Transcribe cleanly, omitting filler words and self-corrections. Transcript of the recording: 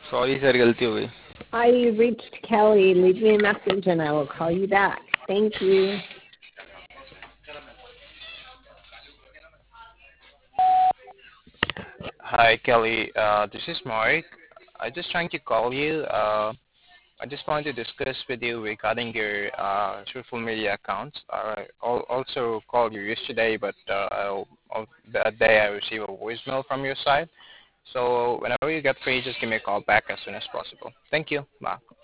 Sorry sir गलती हो गई. Hi, you reached Kelly. Leave me a message and I will call you back. Thank you. Hi, Kelly. This is Mark. I just trying to call you. I just want to discuss with you regarding your social media accounts. I also called you yesterday, but that day I received a voicemail from your side. So whenever you get free, just give me a call back as soon as possible. Thank you. Bye.